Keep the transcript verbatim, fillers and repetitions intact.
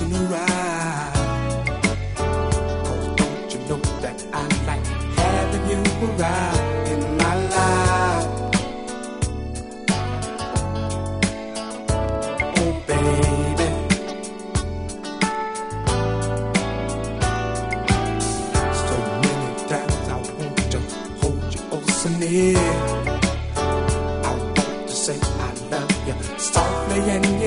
messing around. Cause don't you know that I like having you around in my life. Oh baby, so many times I want to hold you oh so near. I want to say I love you softly and